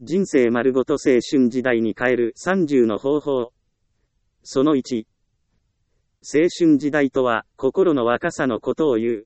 人生丸ごと青春時代に変える30の方法。その1。青春時代とは、心の若さのことを言う。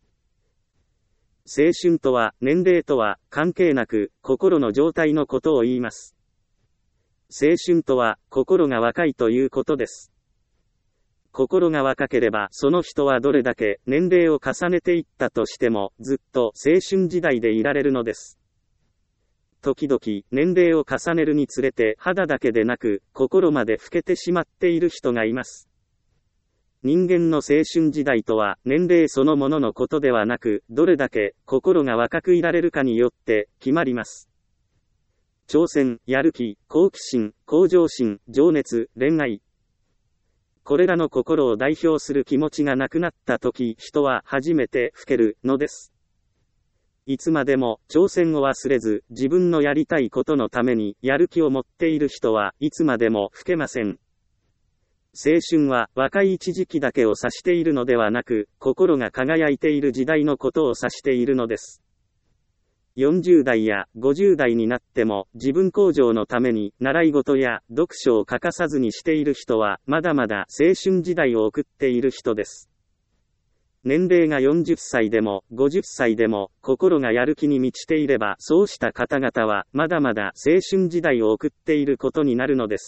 青春とは、年齢とは、関係なく、心の状態のことを言います。青春とは、心が若いということです。心が若ければ、その人はどれだけ年齢を重ねていったとしても、ずっと青春時代でいられるのです。時々、年齢を重ねるにつれて、肌だけでなく、心まで老けてしまっている人がいます。人間の青春時代とは、年齢そのもののことではなく、どれだけ心が若くいられるかによって決まります。挑戦、やる気、好奇心、向上心、情熱、恋愛。これらの心を代表する気持ちがなくなったとき、人は初めて老けるのです。いつまでも挑戦を忘れず、自分のやりたいことのためにやる気を持っている人はいつまでも老けません。青春は若い一時期だけを指しているのではなく、心が輝いている時代のことを指しているのです。40代や50代になっても自分向上のために習い事や読書を欠かさずにしている人はまだまだ青春時代を送っている人です。年齢が40歳でも50歳でも心がやる気に満ちていればそうした方々はまだまだ青春時代を送っていることになるのです。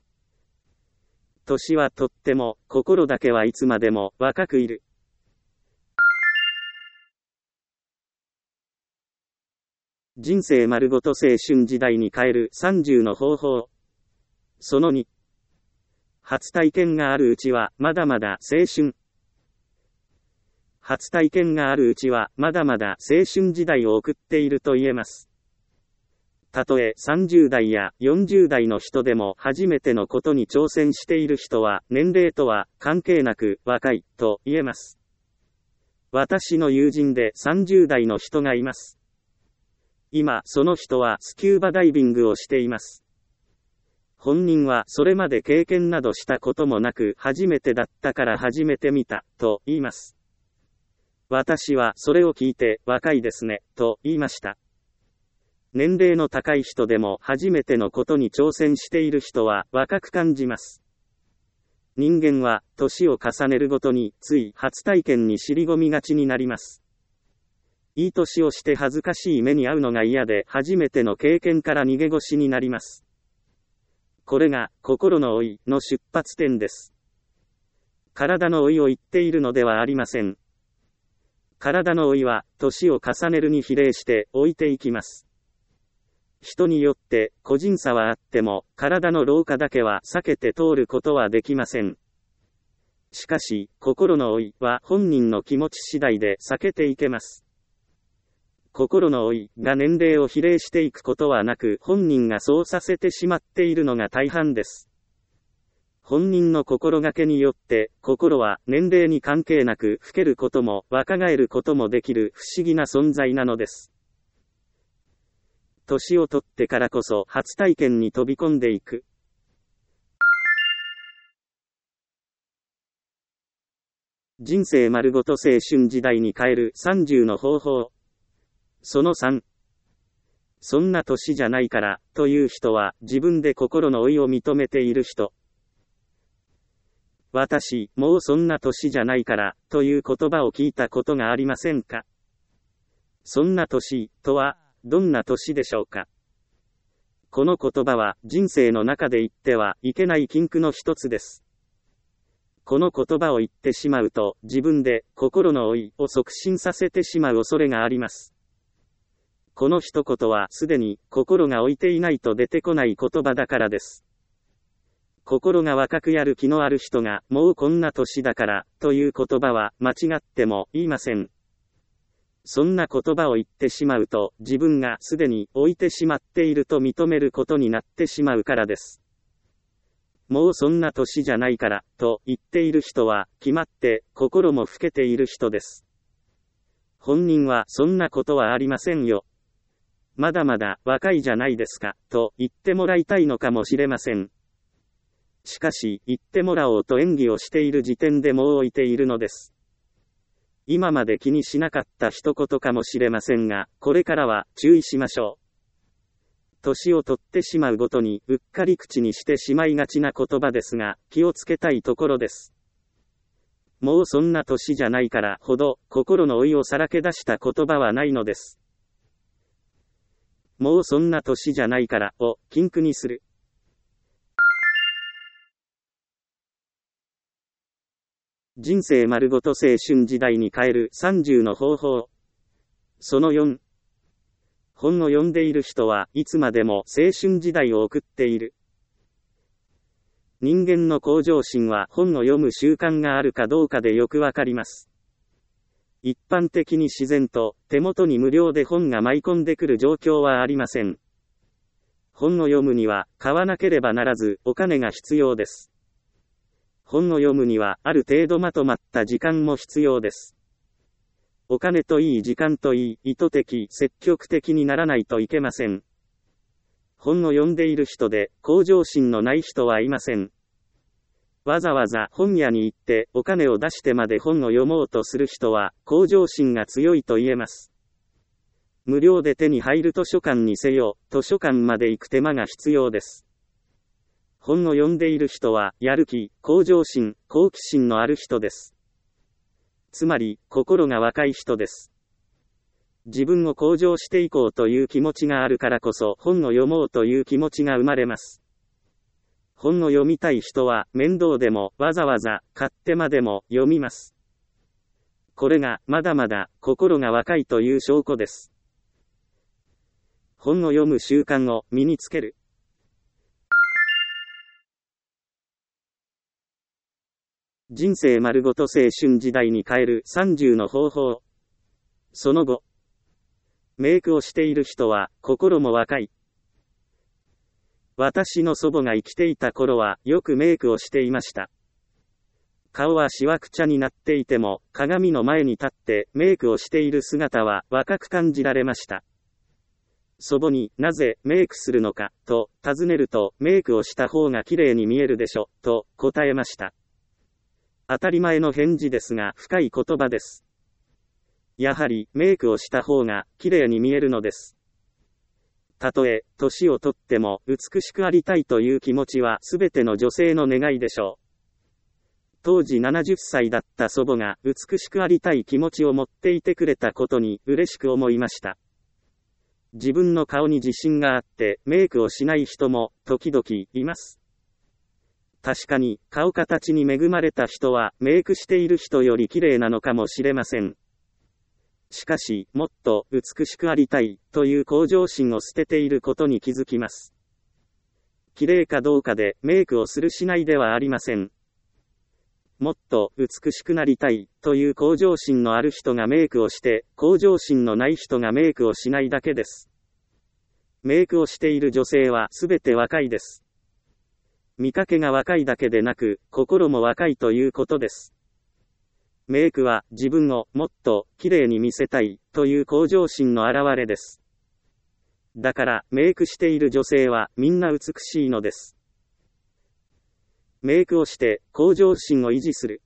年はとっても心だけはいつまでも若くいる。人生丸ごと青春時代に変える30の方法。その2。初体験があるうちはまだまだ青春。初体験があるうちはまだまだ青春時代を送っていると言えます。たとえ30代や40代の人でも初めてのことに挑戦している人は年齢とは関係なく若いと言えます。私の友人で30代の人がいます。今、その人はスキューバダイビングをしています。本人はそれまで経験などしたこともなく初めてだったから初めて見たと言います。私はそれを聞いて若いですねと言いました。年齢の高い人でも初めてのことに挑戦している人は若く感じます。人間は年を重ねるごとについ初体験に尻込みがちになります。いい年をして恥ずかしい目に遭うのが嫌で初めての経験から逃げ腰になります。これが心の老いの出発点です。体の老いを言っているのではありません。体の老いは年を重ねるに比例して老いていきます。人によって個人差はあっても体の老化だけは避けて通ることはできません。しかし心の老いは本人の気持ち次第で避けていけます。心の老いが年齢を比例していくことはなく本人がそうさせてしまっているのが大半です。本人の心がけによって心は年齢に関係なく老けることも若返ることもできる不思議な存在なのです。年を取ってからこそ初体験に飛び込んでいく。人生丸ごと青春時代に変える30の方法。その3。そんな年じゃないからという人は自分で心の老いを認めている人。私、もうそんな年じゃないからという言葉を聞いたことがありませんか？そんな年とはどんな年でしょうか？この言葉は人生の中で言ってはいけない禁句の一つです。この言葉を言ってしまうと自分で心の老いを促進させてしまう恐れがあります。この一言はすでに心が老いていないと出てこない言葉だからです。心が若くやる気のある人がもうこんな年だからという言葉は間違っても言いません。そんな言葉を言ってしまうと自分がすでに老いてしまっていると認めることになってしまうからです。もうそんな年じゃないからと言っている人は決まって心も老けている人です。本人はそんなことはありませんよ。まだまだ若いじゃないですかと言ってもらいたいのかもしれません。しかし言ってもらおうと演技をしている時点でもう老いているのです。今まで気にしなかった一言かもしれませんが、これからは注意しましょう。 年を取ってしまうごとにうっかり口にしてしまいがちな言葉ですが、気をつけたいところです。もうそんな年じゃないからほど、心の老いをさらけ出した言葉はないのです。もうそんな年じゃないからを禁句にする。人生丸ごと青春時代に変える30の方法。その4。本を読んでいる人はいつまでも青春時代を送っている。人間の向上心は本を読む習慣があるかどうかでよくわかります。一般的に自然と手元に無料で本が舞い込んでくる状況はありません。本を読むには買わなければならずお金が必要です。本を読むにはある程度まとまった時間も必要です。お金といい時間といい意図的、積極的にならないといけません。本を読んでいる人で向上心のない人はいません。わざわざ本屋に行ってお金を出してまで本を読もうとする人は向上心が強いと言えます。無料で手に入る図書館にせよ、図書館まで行く手間が必要です。本を読んでいる人はやる気、向上心、好奇心のある人です。つまり心が若い人です。自分を向上していこうという気持ちがあるからこそ本を読もうという気持ちが生まれます。本を読みたい人は面倒でもわざわざ買ってまでも読みます。これがまだまだ心が若いという証拠です。本を読む習慣を身につける。人生丸ごと青春時代に変える30の方法。その後。メイクをしている人は心も若い。私の祖母が生きていた頃はよくメイクをしていました。顔はしわくちゃになっていても鏡の前に立ってメイクをしている姿は若く感じられました。祖母になぜメイクするのかと尋ねると、メイクをした方が綺麗に見えるでしょと答えました。当たり前の返事ですが深い言葉です。やはりメイクをした方が綺麗に見えるのです。たとえ年をとっても美しくありたいという気持ちはすべての女性の願いでしょう。当時70歳だった祖母が美しくありたい気持ちを持っていてくれたことに嬉しく思いました。自分の顔に自信があってメイクをしない人も時々います。確かに顔形に恵まれた人はメイクしている人より綺麗なのかもしれません。しかし、もっと美しくありたいという向上心を捨てていることに気づきます。綺麗かどうかでメイクをするしないではありません。もっと美しくなりたいという向上心のある人がメイクをして、向上心のない人がメイクをしないだけです。メイクをしている女性はすべて若いです。見かけが若いだけでなく、心も若いということです。メイクは自分をもっと綺麗に見せたいという向上心の表れです。だからメイクしている女性はみんな美しいのです。メイクをして向上心を維持する。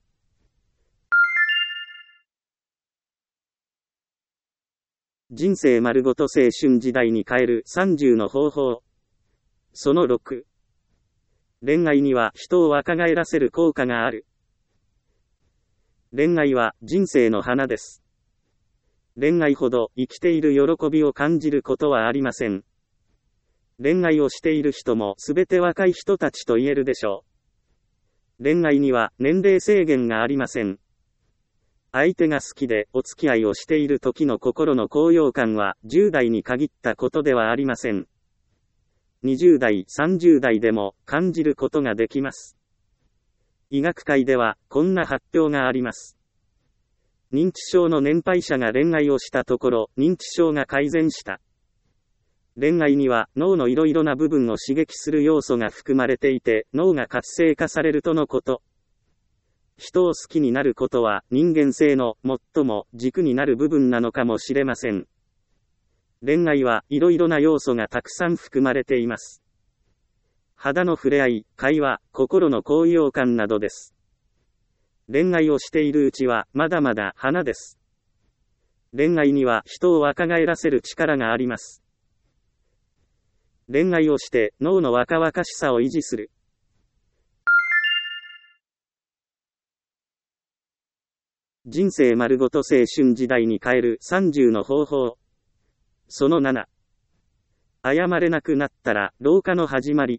人生丸ごと青春時代に変える30の方法。その6。恋愛には人を若返らせる効果がある。恋愛は人生の花です。恋愛ほど生きている喜びを感じることはありません。恋愛をしている人もすべて若い人たちと言えるでしょう。恋愛には年齢制限がありません。相手が好きでお付き合いをしている時の心の高揚感は10代に限ったことではありません。20代、30代でも感じることができます。医学界ではこんな発表があります。認知症の年配者が恋愛をしたところ、認知症が改善した。恋愛には脳のいろいろな部分を刺激する要素が含まれていて、脳が活性化されるとのこと。人を好きになることは人間性の最も軸になる部分なのかもしれません。恋愛はいろいろな要素がたくさん含まれています。肌の触れ合い、会話、心の高揚感などです。恋愛をしているうちはまだまだ花です。恋愛には人を若返らせる力があります。 恋愛をして脳の若々しさを維持する。人生丸ごと青春時代に変える30の方法。その7。謝れなくなったら老化の始まり。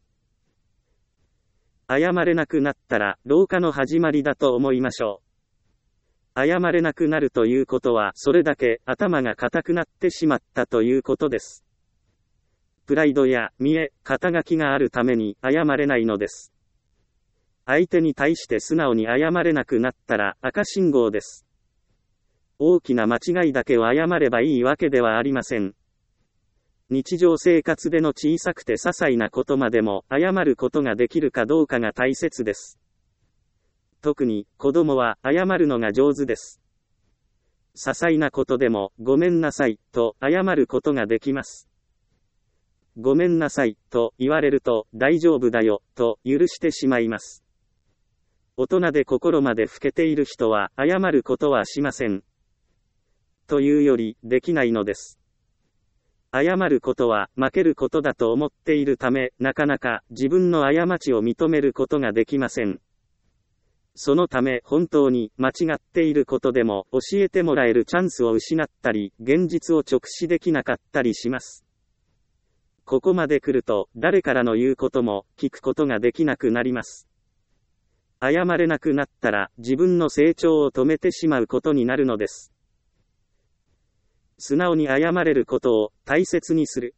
謝れなくなったら老化の始まりだと思いましょう。謝れなくなるということはそれだけ頭が固くなってしまったということです。プライドや見栄、肩書きがあるために謝れないのです。相手に対して素直に謝れなくなったら赤信号です。大きな間違いだけを謝ればいいわけではありません。日常生活での小さくて些細なことまでも謝ることができるかどうかが大切です。特に子供は謝るのが上手です。些細なことでもごめんなさいと謝ることができます。ごめんなさいと言われると大丈夫だよと許してしまいます。大人で心まで老けている人は謝ることはしません。というよりできないのです。謝ることは負けることだと思っているため、なかなか自分の過ちを認めることができません。そのため本当に間違っていることでも教えてもらえるチャンスを失ったり、現実を直視できなかったりします。ここまで来ると誰からの言うことも聞くことができなくなります。謝れなくなったら自分の成長を止めてしまうことになるのです。素直に謝れることを大切にする。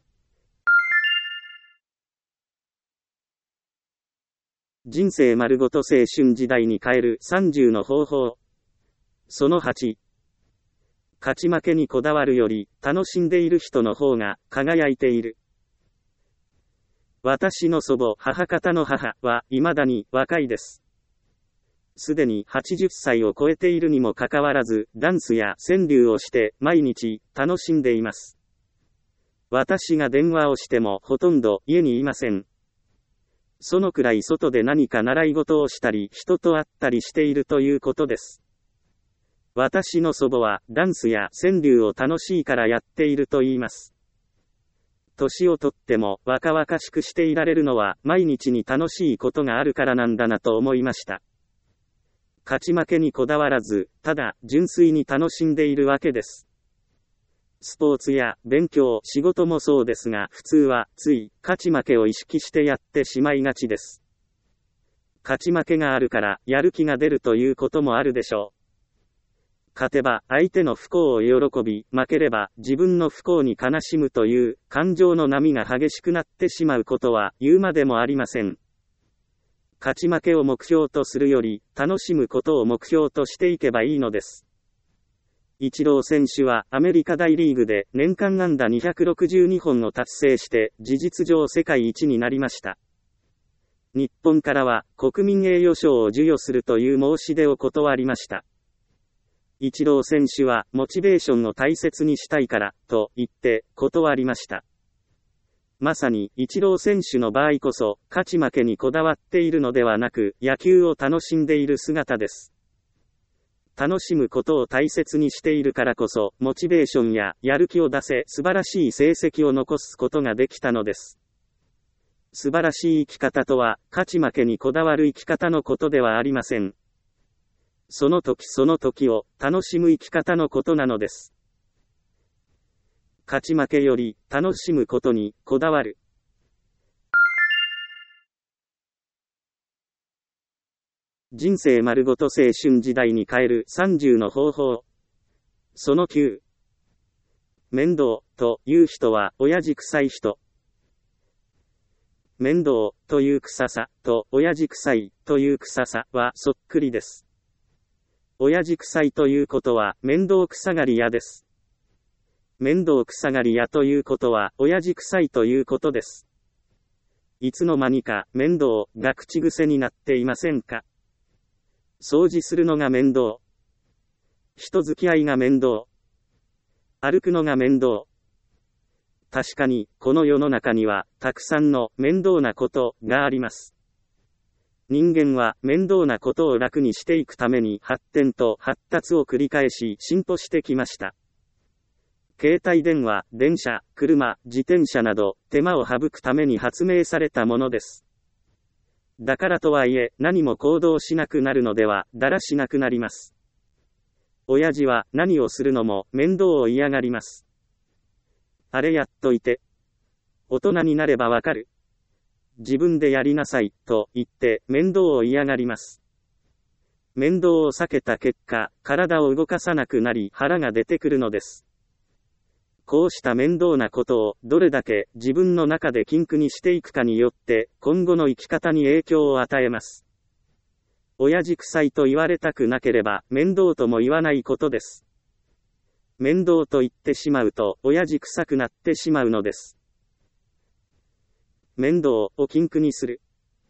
人生丸ごと青春時代に変える30の方法。その8。勝ち負けにこだわるより楽しんでいる人の方が輝いている。私の祖母、母方の母は未だに若いです。すでに80歳を超えているにもかかわらず、ダンスや川柳をして毎日楽しんでいます。私が電話をしてもほとんど家にいません。そのくらい外で何か習い事をしたり人と会ったりしているということです。私の祖母はダンスや川柳を楽しいからやっていると言います。年をとっても若々しくしていられるのは毎日に楽しいことがあるからなんだなと思いました。勝ち負けにこだわらず、ただ純粋に楽しんでいるわけです。スポーツや勉強、仕事もそうですが、普通はつい勝ち負けを意識してやってしまいがちです。勝ち負けがあるからやる気が出るということもあるでしょう。勝てば相手の不幸を喜び、負ければ自分の不幸に悲しむという感情の波が激しくなってしまうことは言うまでもありません。勝ち負けを目標とするより、楽しむことを目標としていけばいいのです。イチロー選手はアメリカ大リーグで年間安打262本を達成して事実上世界一になりました。日本からは国民栄誉賞を授与するという申し出を断りました。イチロー選手はモチベーションを大切にしたいからと言って断りました。まさにイチロー選手の場合こそ勝ち負けにこだわっているのではなく野球を楽しんでいる姿です。楽しむことを大切にしているからこそモチベーションややる気を出せ素晴らしい成績を残すことができたのです。素晴らしい生き方とは勝ち負けにこだわる生き方のことではありません。その時その時を楽しむ生き方のことなのです。勝ち負けより楽しむことにこだわる。人生丸ごと青春時代に変える30の方法。その9。面倒という人は親父臭い人。面倒という臭さと親父臭いという臭さはそっくりです。親父臭いということは面倒くさがり屋です。面倒くさがり屋ということは親父臭いということです。いつの間にか面倒が口癖になっていませんか？掃除するのが面倒。人付き合いが面倒。歩くのが面倒。確かにこの世の中にはたくさんの面倒なことがあります。人間は面倒なことを楽にしていくために発展と発達を繰り返し進歩してきました。 携帯電話、電車、車、自転車など、手間を省くために発明されたものです。だからとはいえ、何も行動しなくなるのでは、だらしなくなります。親父は何をするのも面倒を嫌がります。あれやっといて。大人になればわかる。自分でやりなさい、と言って面倒を嫌がります。面倒を避けた結果、体を動かさなくなり腹が出てくるのです。こうした面倒なことをどれだけ自分の中で禁句にしていくかによって今後の生き方に影響を与えます。親父臭いと言われたくなければ面倒とも言わないことです。面倒と言ってしまうと親父臭くなってしまうのです。面倒を禁句にする。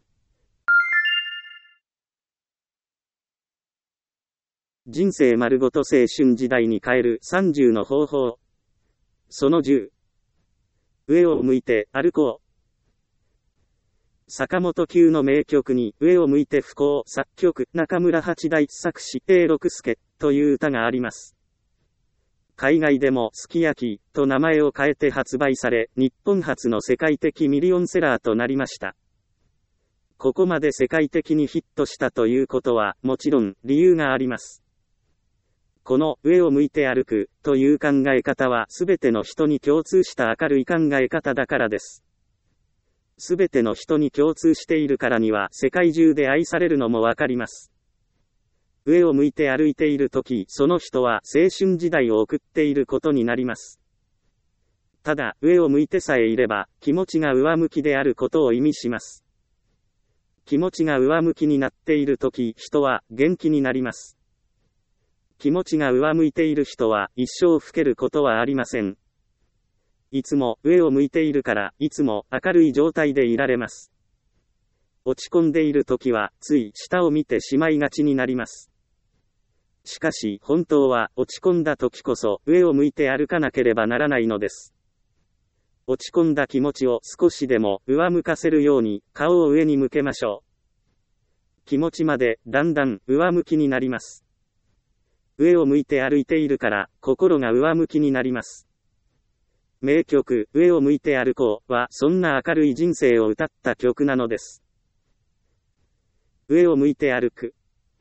人生丸ごと青春時代に変える30の方法。その10。上を向いて歩こう。坂本九の名曲に上を向いて歩こう、作曲中村八大、作詞永六輔という歌があります。海外でもすき焼きと名前を変えて発売され、日本初の世界的ミリオンセラーとなりました。ここまで世界的にヒットしたということはもちろん理由があります。この上を向いて歩くという考え方はすべての人に共通した明るい考え方だからです。すべての人に共通しているからには世界中で愛されるのもわかります。上を向いて歩いているとき、その人は青春時代を送っていることになります。ただ、上を向いてさえいれば、気持ちが上向きであることを意味します。気持ちが上向きになっているとき、人は元気になります。気持ちが上向いている人は一生老けることはありません。いつも上を向いているから、いつも明るい状態でいられます。落ち込んでいるときは、つい下を見てしまいがちになります。しかし、本当は落ち込んだときこそ上を向いて歩かなければならないのです。落ち込んだ気持ちを少しでも上向かせるように顔を上に向けましょう。気持ちまでだんだん上向きになります。上を向いて歩いているから心が上向きになります。名曲上を向いて歩こうはそんな明るい人生を歌った曲なのです。上を向いて歩く。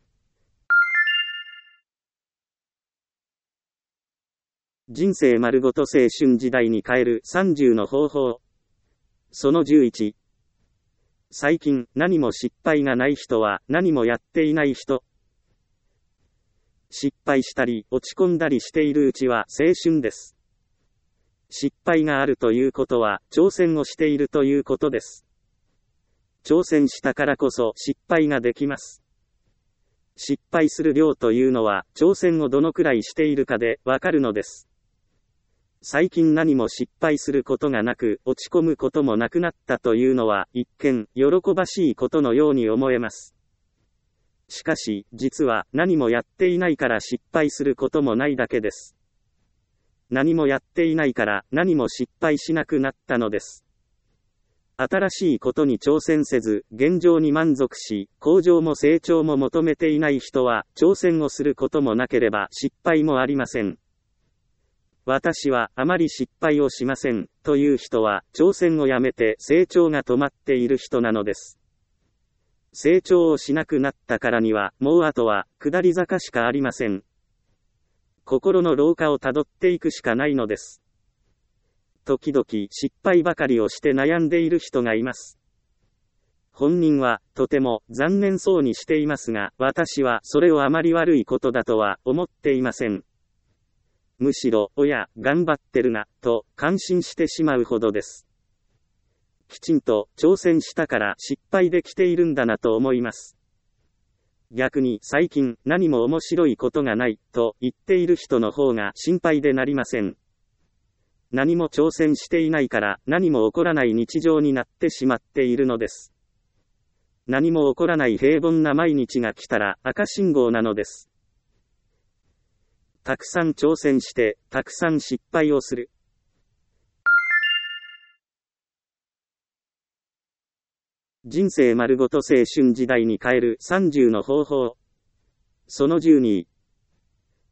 人生丸ごと青春時代に変える30の方法。その11。最近何も失敗がない人は何もやっていない人。失敗したり落ち込んだりしているうちは青春です。失敗があるということは挑戦をしているということです。挑戦したからこそ失敗ができます。失敗する量というのは挑戦をどのくらいしているかでわかるのです。最近何も失敗することがなく落ち込むこともなくなったというのは一見喜ばしいことのように思えます。しかし、実は何もやっていないから失敗することもないだけです。何もやっていないから何も失敗しなくなったのです。新しいことに挑戦せず、現状に満足し、向上も成長も求めていない人は、挑戦をすることもなければ失敗もありません。私はあまり失敗をしません、という人は、挑戦をやめて成長が止まっている人なのです。成長をしなくなったからには、もうあとは、下り坂しかありません。心の老化をたどっていくしかないのです。時々失敗ばかりをして悩んでいる人がいます。本人は、とても残念そうにしていますが、私はそれをあまり悪いことだとは思っていません。むしろ、おや、頑張ってるな、と感心してしまうほどです。きちんと挑戦したから失敗できているんだなと思います。逆に最近何も面白いことがないと言っている人の方が心配でなりません。何も挑戦していないから何も起こらない日常になってしまっているのです。何も起こらない平凡な毎日が来たら赤信号なのです。たくさん挑戦してたくさん失敗をする。人生丸ごと青春時代に変える30の方法。その12。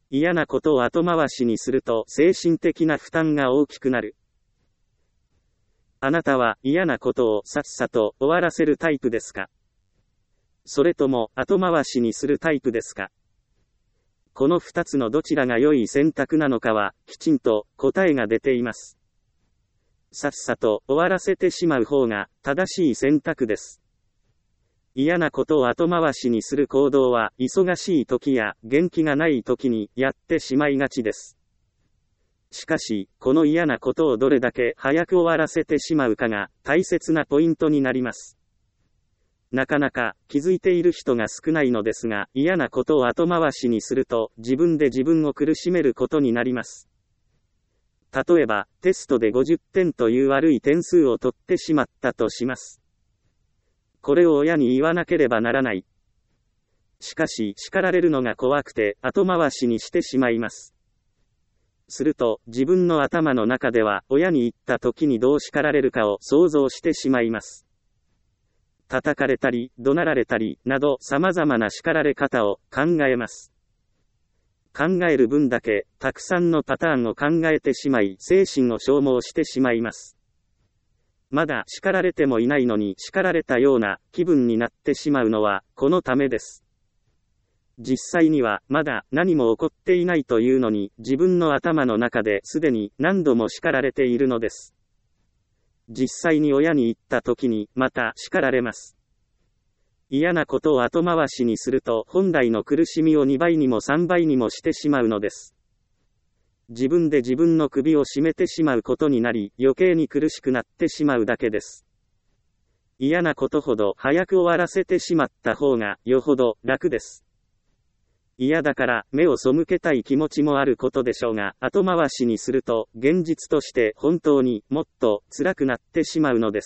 嫌なことを後回しにすると精神的な負担が大きくなる。あなたは嫌なことをさっさと終わらせるタイプですか？それとも後回しにするタイプですか？この2つのどちらが良い選択なのかは、きちんと答えが出ています。さっさと終わらせてしまう方が正しい選択です。嫌なことを後回しにする行動は、忙しい時や元気がない時にやってしまいがちです。しかし、この嫌なことをどれだけ早く終わらせてしまうかが大切なポイントになります。なかなか気づいている人が少ないのですが、嫌なことを後回しにすると自分で自分を苦しめることになります。例えば、テストで50点という悪い点数を取ってしまったとします。これを親に言わなければならない。しかし、叱られるのが怖くて後回しにしてしまいます。すると、自分の頭の中では、親に言った時にどう叱られるかを想像してしまいます。叩かれたり、怒鳴られたり、など様々な叱られ方を考えます。考える分だけ、たくさんのパターンを考えてしまい、精神を消耗してしまいます。まだ叱られてもいないのに叱られたような気分になってしまうのは、このためです。実際には、まだ何も起こっていないというのに、自分の頭の中ですでに何度も叱られているのです。実際に親に言った時に、また叱られます。嫌なことを後回しにすると、本来の苦しみを2倍にも3倍にもしてしまうのです。自分で自分の首を絞めてしまうことになり、余計に苦しくなってしまうだけです。嫌なことほど早く終わらせてしまった方が、よほど楽です。嫌だから目を背けたい気持ちもあることでしょうが、後回しにすると現実として本当にもっと辛くなってしまうのです。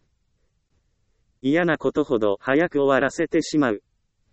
嫌なことほど早く終わらせてしまう。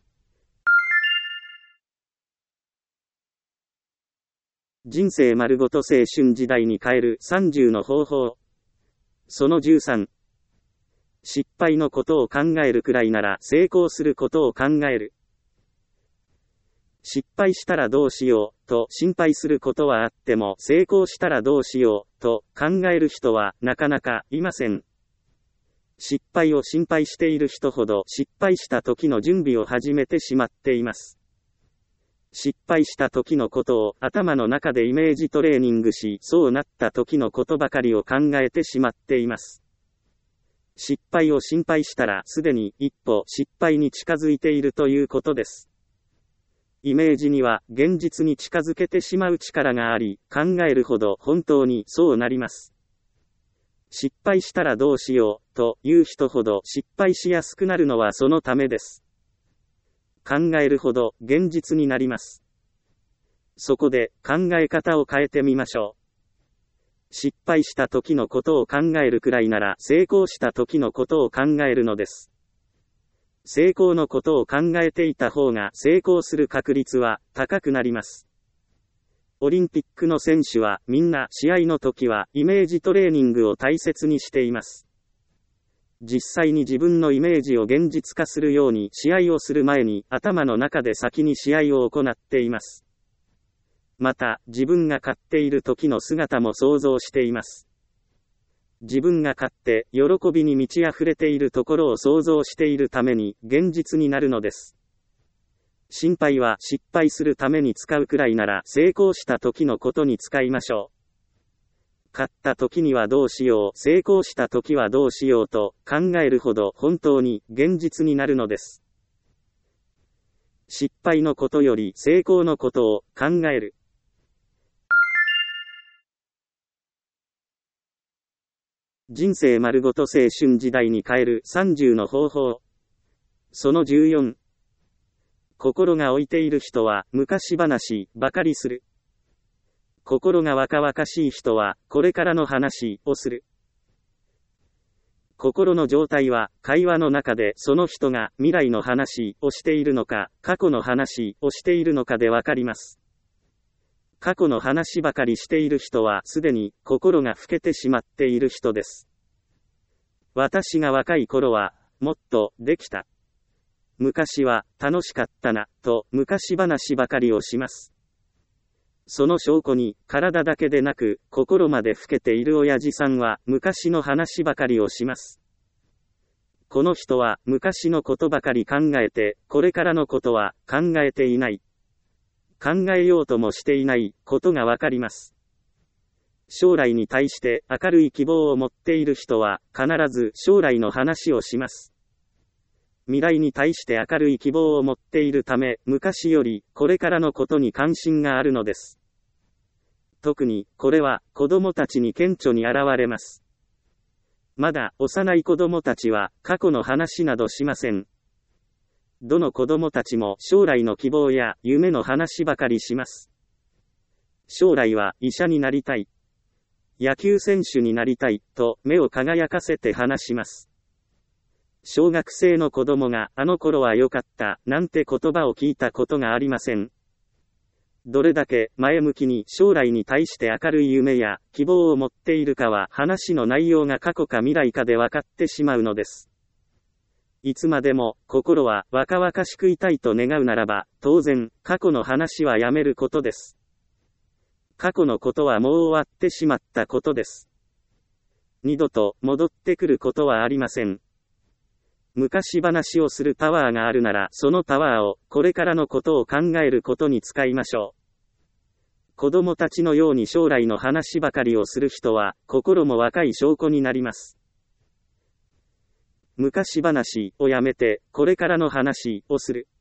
人生丸ごと青春時代に変える30の方法。その13。失敗のことを考えるくらいなら成功することを考える。失敗したらどうしようと心配することはあっても、成功したらどうしようと考える人はなかなかいません。失敗を心配している人ほど失敗した時の準備を始めてしまっています。失敗した時のことを頭の中でイメージトレーニングし、そうなった時のことばかりを考えてしまっています。失敗を心配したらすでに一歩失敗に近づいているということです。イメージには現実に近づけてしまう力があり、考えるほど本当にそうなります。失敗したらどうしようという人ほど失敗しやすくなるのはそのためです。考えるほど現実になります。そこで考え方を変えてみましょう。失敗した時のことを考えるくらいなら成功した時のことを考えるのです。成功のことを考えていた方が成功する確率は高くなります。オリンピックの選手はみんな試合の時はイメージトレーニングを大切にしています。実際に自分のイメージを現実化するように試合をする前に頭の中で先に試合を行っています。また自分が勝っている時の姿も想像しています。自分が勝って喜びに満ち溢れているところを想像しているために現実になるのです。心配は失敗するために使うくらいなら成功した時のことに使いましょう。勝った時にはどうしよう、成功した時はどうしようと考えるほど本当に現実になるのです。失敗のことより成功のことを考える。人生丸ごと青春時代に変える30の方法。その14。心が置いている人は昔話ばかりする。心が若々しい人はこれからの話をする。心の状態は会話の中でその人が未来の話をしているのか過去の話をしているのかでわかります。過去の話ばかりしている人はすでに心が老けてしまっている人です。私が若い頃はもっとできた。昔は楽しかったなと昔話ばかりをします。 その証拠に、体だけでなく、心まで老けている親父さんは、昔の話ばかりをします。この人は、昔のことばかり考えて、これからのことは、考えていない。考えようともしていないことがわかります。将来に対して明るい希望を持っている人は必ず将来の話をします。未来に対して明るい希望を持っているため、昔よりこれからのことに関心があるのです。特にこれは子供たちに顕著に現れます。まだ幼い子供たちは過去の話などしません。どの子供たちも将来の希望や夢の話ばかりします。将来は医者になりたい、野球選手になりたいと目を輝かせて話します。小学生の子供があの頃は良かったなんて言葉を聞いたことがありません。どれだけ前向きに将来に対して明るい夢や希望を持っているかは話の内容が過去か未来かで分かってしまうのです。いつまでも心は若々しくいたいと願うならば、当然過去の話はやめることです。過去のことはもう終わってしまったことです。二度と戻ってくることはありません。昔話をするパワーがあるなら、そのパワーをこれからのことを考えることに使いましょう。子供たちのように将来の話ばかりをする人は、心も若い証拠になります。昔話をやめて、これからの話をする。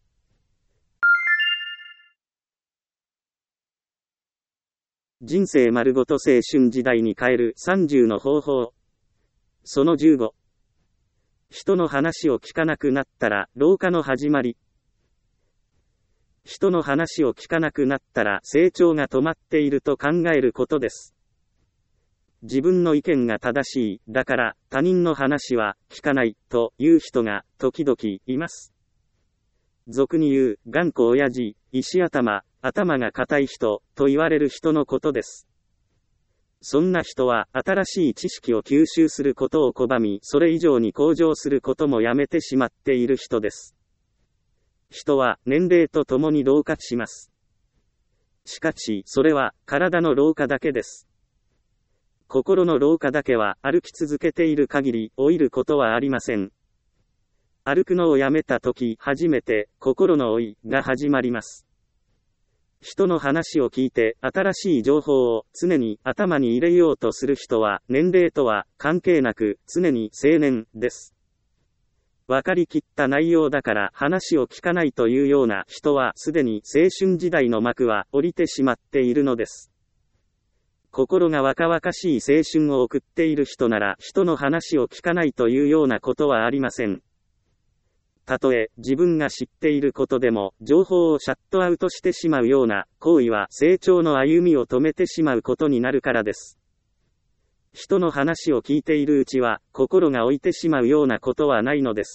人生丸ごと青春時代に変える30の方法。その15。人の話を聞かなくなったら、老化の始まり。人の話を聞かなくなったら、成長が止まっていると考えることです。自分の意見が正しい、だから他人の話は聞かないという人が時々います。俗に言う頑固親父、石頭、頭が固い人と言われる人のことです。そんな人は新しい知識を吸収することを拒み、それ以上に向上することもやめてしまっている人です。人は年齢とともに老化します。しかしそれは体の老化だけです。心の老化だけは歩き続けている限り老いることはありません。歩くのをやめたとき初めて心の老いが始まります。人の話を聞いて新しい情報を常に頭に入れようとする人は年齢とは関係なく常に青年です。分かりきった内容だから話を聞かないというような人はすでに青春時代の幕は降りてしまっているのです。心が若々しい青春を送っている人なら人の話を聞かないというようなことはありません。たとえ自分が知っていることでも情報をシャットアウトしてしまうような行為は成長の歩みを止めてしまうことになるからです。人の話を聞いているうちは心が置いてしまうようなことはないのです。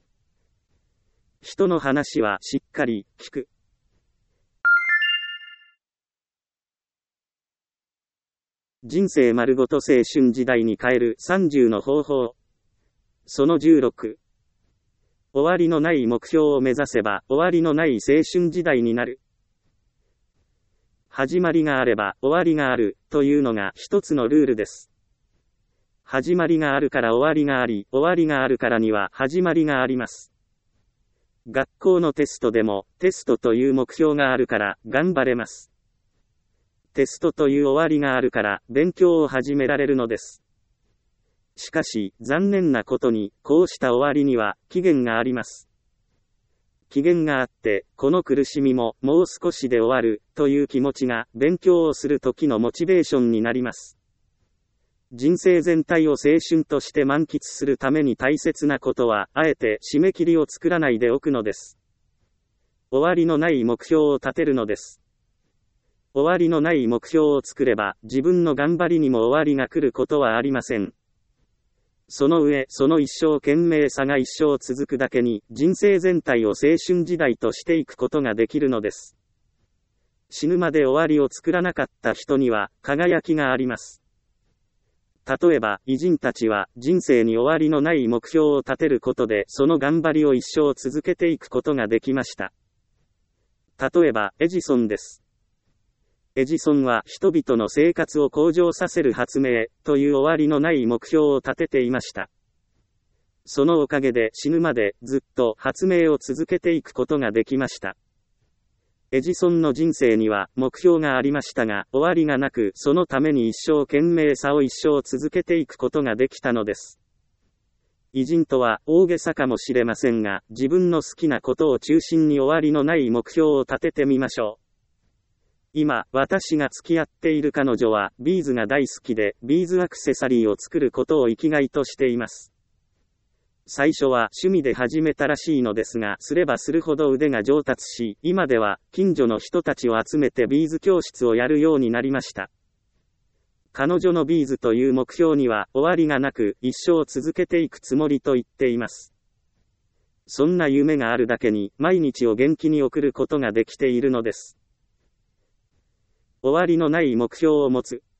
人の話はしっかり聞く。人生丸ごと青春時代に変える30の方法。その16。終わりのない目標を目指せば終わりのない青春時代になる。始まりがあれば終わりがあるというのが一つのルールです。始まりがあるから終わりがあり、終わりがあるからには始まりがあります。学校のテストでもテストという目標があるから頑張れます。テストという終わりがあるから勉強を始められるのです。しかし残念なことにこうした終わりには期限があります。期限があってこの苦しみももう少しで終わるという気持ちが勉強をする時のモチベーションになります。人生全体を青春として満喫するために大切なことはあえて締め切りを作らないでおくのです。終わりのない目標を立てるのです。終わりのない目標を作れば自分の頑張りにも終わりが来ることはありません。その上、その一生懸命さが一生続くだけに人生全体を青春時代としていくことができるのです。死ぬまで終わりを作らなかった人には輝きがあります。例えば偉人たちは人生に終わりのない目標を立てることでその頑張りを一生続けていくことができました。例えばエジソンです。 エジソンは人々の生活を向上させる発明という終わりのない目標を立てていました。そのおかげで死ぬまでずっと発明を続けていくことができました。エジソンの人生には目標がありましたが、終わりがなく、そのために一生懸命さを一生続けていくことができたのです。偉人とは大げさかもしれませんが、自分の好きなことを中心に終わりのない目標を立ててみましょう。今、私が付き合っている彼女は、ビーズが大好きで、ビーズアクセサリーを作ることを生きがいとしています。最初は趣味で始めたらしいのですが、すればするほど腕が上達し、今では近所の人たちを集めてビーズ教室をやるようになりました。彼女のビーズという目標には終わりがなく、一生続けていくつもりと言っています。そんな夢があるだけに、毎日を元気に送ることができているのです。終わりのない目標を持つ。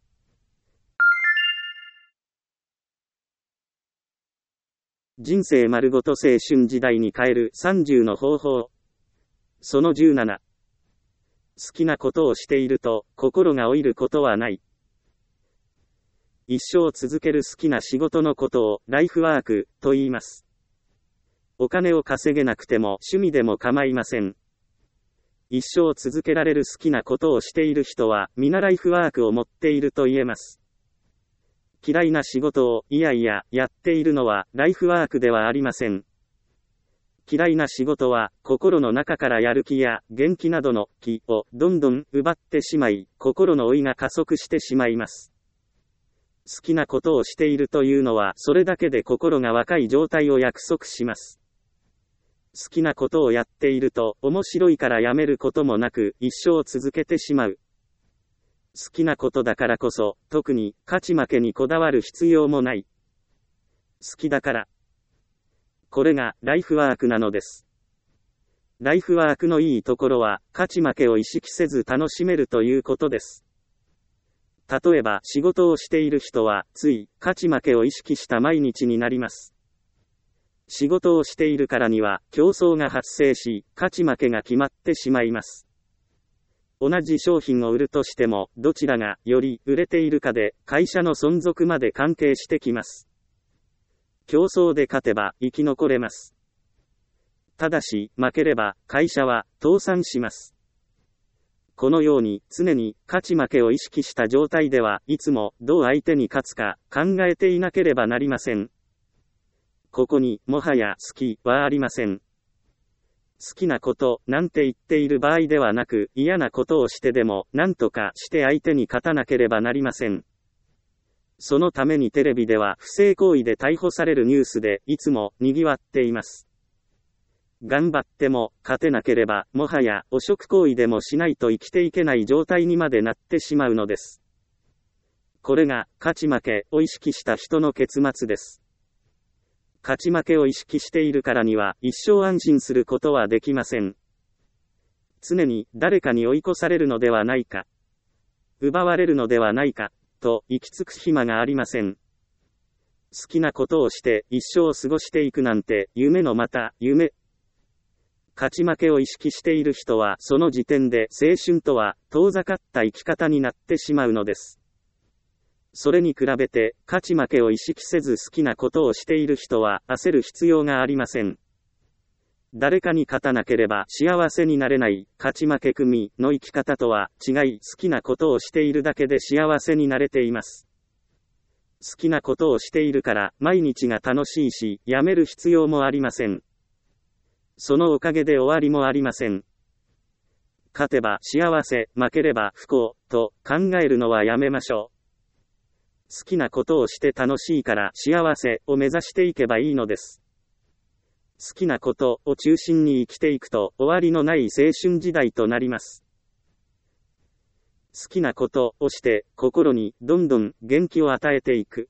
人生丸ごと青春時代に変える30の方法。その17。好きなことをしていると心が老いることはない。一生続ける好きな仕事のことをライフワークと言います。お金を稼げなくても趣味でも構いません。一生続けられる好きなことをしている人は皆ライフワークを持っていると言えます。嫌いな仕事をいやいややっているのはライフワークではありません。嫌いな仕事は心の中からやる気や元気などの気をどんどん奪ってしまい、心の老いが加速してしまいます。好きなことをしているというのはそれだけで心が若い状態を約束します。好きなことをやっていると面白いからやめることもなく一生続けてしまう。好きなことだからこそ、特に勝ち負けにこだわる必要もない。好きだから。これがライフワークなのです。ライフワークのいいところは、勝ち負けを意識せず楽しめるということです。例えば仕事をしている人は、つい勝ち負けを意識した毎日になります。仕事をしているからには、競争が発生し、勝ち負けが決まってしまいます。同じ商品を売るとしても、どちらがより売れているかで、会社の存続まで関係してきます。競争で勝てば生き残れます。ただし、負ければ会社は倒産します。このように常に勝ち負けを意識した状態ではいつもどう相手に勝つか考えていなければなりません。ここにもはや好きはありません。好きなことなんて言っている場合ではなく、嫌なことをしてでも何とかして相手に勝たなければなりません。そのためにテレビでは不正行為で逮捕されるニュースでいつも賑わっています。頑張っても勝てなければもはや汚職行為でもしないと生きていけない状態にまでなってしまうのです。これが勝ち負けを意識した人の結末です。勝ち負けを意識しているからには一生安心することはできません。常に誰かに追い越されるのではないか、奪われるのではないか、と行き着く暇がありません。好きなことをして一生過ごしていくなんて夢のまた夢。勝ち負けを意識している人はその時点で青春とは遠ざかった生き方になってしまうのです。それに比べて、勝ち負けを意識せず好きなことをしている人は焦る必要がありません。誰かに勝たなければ幸せになれない勝ち負け組の生き方とは違い、好きなことをしているだけで幸せになれています。好きなことをしているから毎日が楽しいし、やめる必要もありません。そのおかげで終わりもありません。勝てば幸せ、負ければ不幸と考えるのはやめましょう。好きなことをして楽しいから幸せを目指していけばいいのです。好きなことを中心に生きていくと終わりのない青春時代となります。好きなことをして心にどんどん元気を与えていく。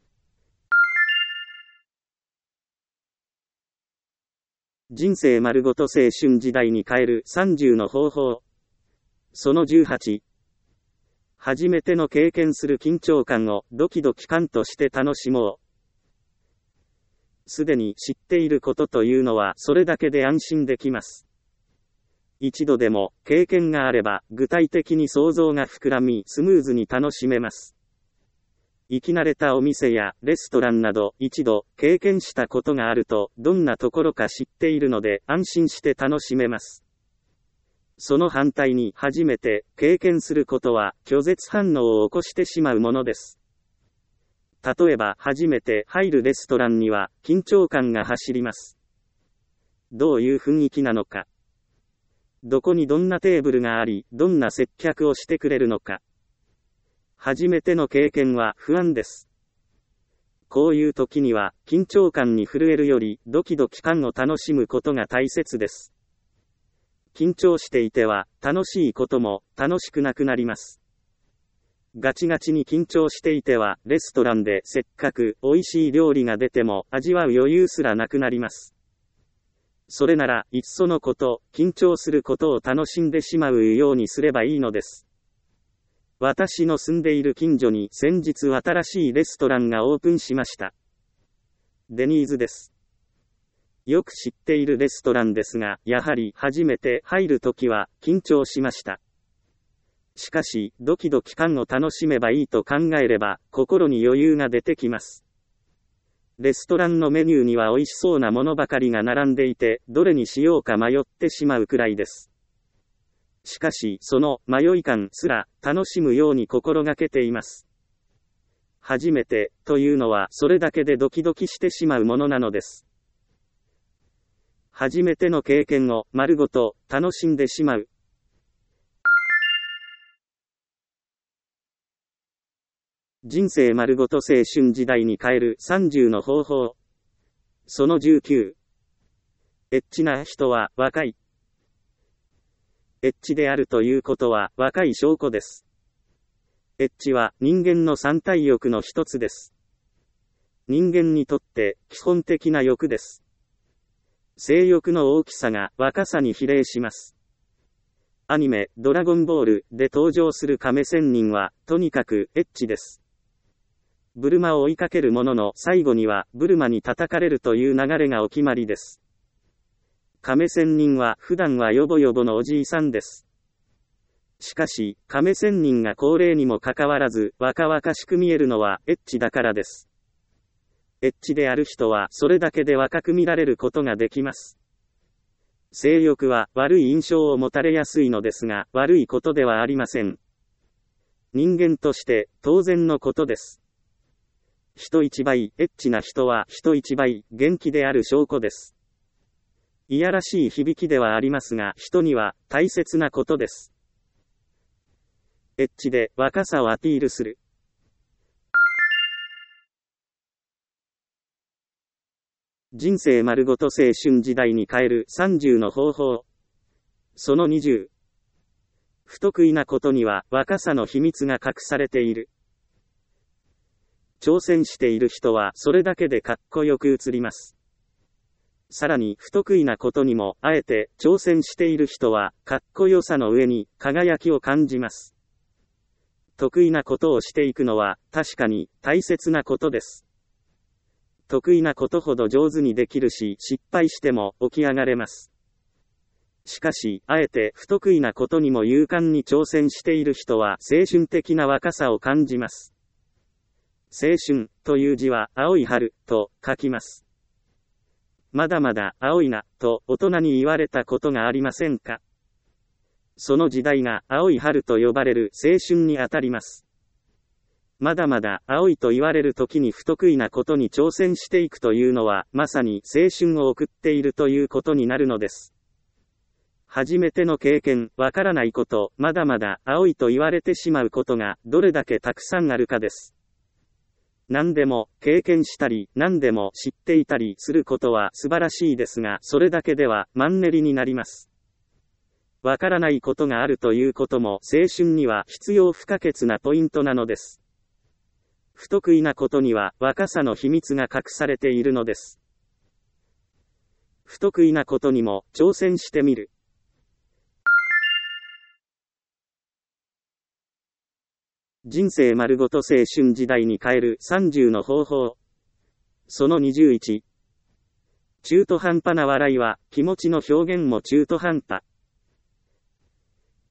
人生丸ごと青春時代に変える30の方法。その18。初めての経験する緊張感をドキドキ感として楽しもう。すでに知っていることというのはそれだけで安心できます。 一度でも経験があれば具体的に想像が膨らみスムーズに楽しめます。行き慣れたお店やレストランなど一度経験したことがあるとどんなところか知っているので安心して楽しめます。その反対に初めて経験することは拒絶反応を起こしてしまうものです。例えば初めて入るレストランには緊張感が走ります。どういう雰囲気なのか。どこにどんなテーブルがあり、どんな接客をしてくれるのか。初めての経験は不安です。こういう時には緊張感に震えるよりドキドキ感を楽しむことが大切です。緊張していては楽しいことも楽しくなくなります。ガチガチに緊張していてはレストランでせっかく美味しい料理が出ても味わう余裕すらなくなります。それならいっそのこと緊張することを楽しんでしまうようにすればいいのです。私の住んでいる近所に先日新しいレストランがオープンしました。デニーズです。よく知っているレストランですが、やはり初めて入るときは緊張しました。しかし、ドキドキ感を楽しめばいいと考えれば、心に余裕が出てきます。レストランのメニューには美味しそうなものばかりが並んでいて、どれにしようか迷ってしまうくらいです。しかし、その迷い感すら楽しむように心がけています。初めてというのはそれだけでドキドキしてしまうものなのです。初めての経験を丸ごと楽しんでしまう。人生丸ごと青春時代に変える30の方法。その19。エッチな人は若い。エッチであるということは若い証拠です。エッチは人間の三大欲の一つです。人間にとって基本的な欲です。性欲の大きさが若さに比例します。アニメ、ドラゴンボールで登場する亀仙人は、とにかくエッチです。ブルマを追いかける者の最後には、ブルマに叩かれるという流れがお決まりです。亀仙人は普段はヨボヨボのおじいさんです。しかし、亀仙人が高齢にもかかわらず、若々しく見えるのはエッチだからです。エッチである人はそれだけで若く見られることができます。性欲は悪い印象を持たれやすいのですが、悪いことではありません。人間として当然のことです。人一倍エッチな人は人一倍元気である証拠です。いやらしい響きではありますが、人には大切なことです。エッチで若さをアピールする。人生丸ごと青春時代に変える30の方法。その20。不得意なことには若さの秘密が隠されている。挑戦している人はそれだけでかっこよく映ります。さらに不得意なことにもあえて挑戦している人はかっこよさの上に輝きを感じます。得意なことをしていくのは確かに大切なことです。得意なことほど上手にできるし、失敗しても起き上がれます。しかし、あえて不得意なことにも勇敢に挑戦している人は青春的な若さを感じます。青春という字は青い春と書きます。まだまだ青いなと大人に言われたことがありませんか？その時代が青い春と呼ばれる青春にあたります。まだまだ青いと言われる時に不得意なことに挑戦していくというのは、まさに青春を送っているということになるのです。初めての経験、わからないこと、まだまだ青いと言われてしまうことがどれだけたくさんあるかです。何でも経験したり、何でも知っていたりすることは素晴らしいですが、それだけではマンネリになります。わからないことがあるということも青春には必要不可欠なポイントなのです。不得意なことには若さの秘密が隠されているのです。不得意なことにも挑戦してみる。人生丸ごと青春時代に変える30の方法。その21。中途半端な笑いは気持ちの表現も中途半端。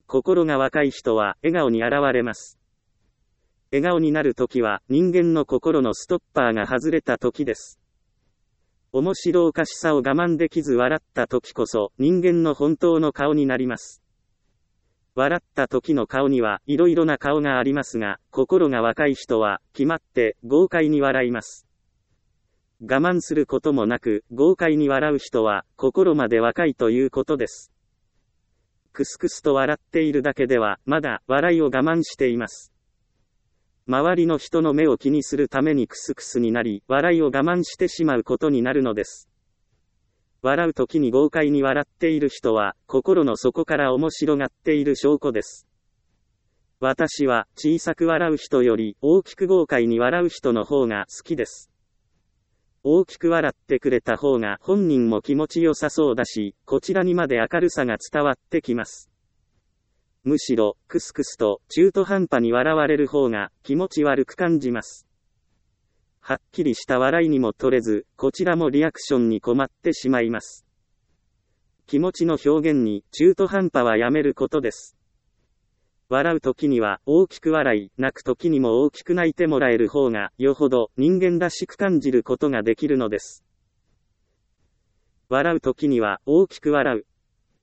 心が若い人は笑顔に現れます。笑顔になるときは人間の心のストッパーが外れたときです。面白おかしさを我慢できず笑ったときこそ人間の本当の顔になります。笑った時の顔にはいろいろな顔がありますが、心が若い人は決まって豪快に笑います。我慢することもなく豪快に笑う人は心まで若いということです。クスクスと笑っているだけではまだ笑いを我慢しています。周りの人の目を気にするためにクスクスになり、笑いを我慢してしまうことになるのです。笑うときに豪快に笑っている人は、心の底から面白がっている証拠です。私は、小さく笑う人より、大きく豪快に笑う人の方が好きです。大きく笑ってくれた方が本人も気持ちよさそうだし、こちらにまで明るさが伝わってきます。むしろ、クスクスと中途半端に笑われる方が気持ち悪く感じます。はっきりした笑いにも取れず、こちらもリアクションに困ってしまいます。気持ちの表現に中途半端はやめることです。笑うときには大きく笑い、泣くときにも大きく泣いてもらえる方がよほど人間らしく感じることができるのです。笑うときには大きく笑う。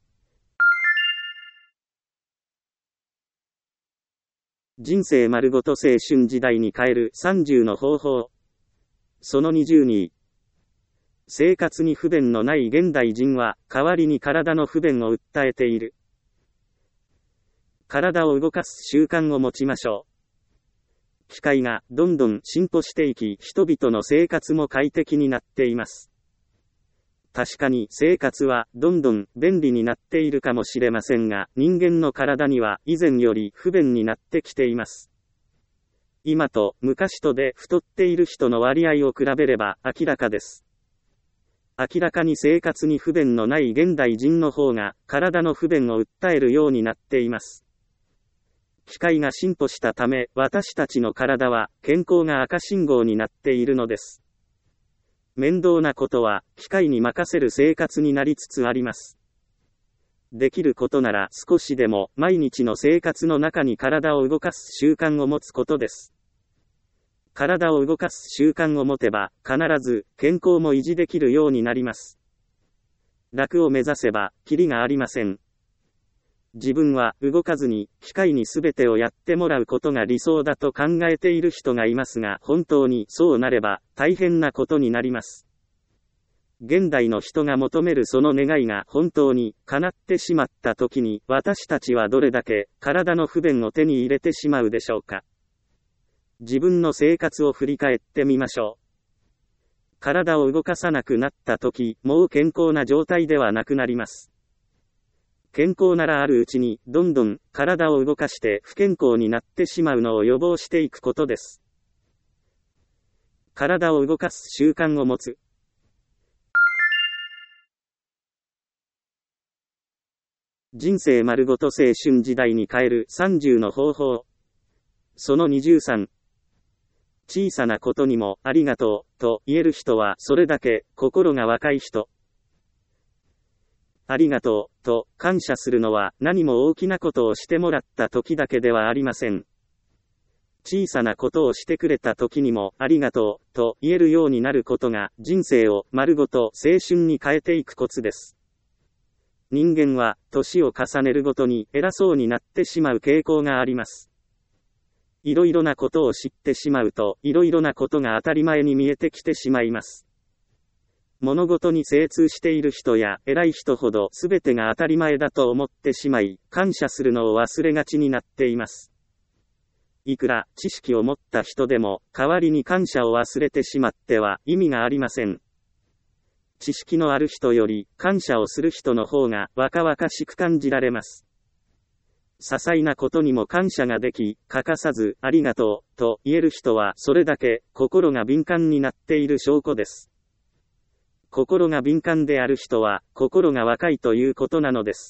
人生丸ごと青春時代に変える30の方法。その22。生活に不便のない現代人は、代わりに体の不便を訴えている。体を動かす習慣を持ちましょう。機械がどんどん進歩していき、人々の生活も快適になっています。確かに生活はどんどん便利になっているかもしれませんが、人間の体には以前より不便になってきています。今と昔とで太っている人の割合を比べれば明らかです。明らかに生活に不便のない現代人の方が体の不便を訴えるようになっています。機械が進歩したため私たちの体は健康が赤信号になっているのです。面倒なことは機械に任せる生活になりつつあります。できることなら少しでも毎日の生活の中に体を動かす習慣を持つことです。体を動かす習慣を持てば必ず健康も維持できるようになります。楽を目指せばキリがありません。自分は動かずに機械に全てをやってもらうことが理想だと考えている人がいますが、本当にそうなれば大変なことになります。現代の人が求めるその願いが本当に叶ってしまった時に、私たちはどれだけ体の不便を手に入れてしまうでしょうか。自分の生活を振り返ってみましょう。体を動かさなくなった時、もう健康な状態ではなくなります。健康ならあるうちに、どんどん体を動かして不健康になってしまうのを予防していくことです。体を動かす習慣を持つ。人生丸ごと青春時代に変える30の方法。その23。小さなことにもありがとうと言える人はそれだけ心が若い人。ありがとうと感謝するのは何も大きなことをしてもらった時だけではありません。小さなことをしてくれた時にもありがとうと言えるようになることが人生を丸ごと青春に変えていくコツです。人間は年を重ねるごとに偉そうになってしまう傾向があります。いろいろなことを知ってしまうと、いろいろなことが当たり前に見えてきてしまいます。物事に精通している人や偉い人ほど全てが当たり前だと思ってしまい、感謝するのを忘れがちになっています。いくら知識を持った人でも、代わりに感謝を忘れてしまっては意味がありません。知識のある人より感謝をする人の方が若々しく感じられます。些細なことにも感謝ができ、欠かさずありがとうと言える人はそれだけ心が敏感になっている証拠です。心が敏感である人は心が若いということなのです。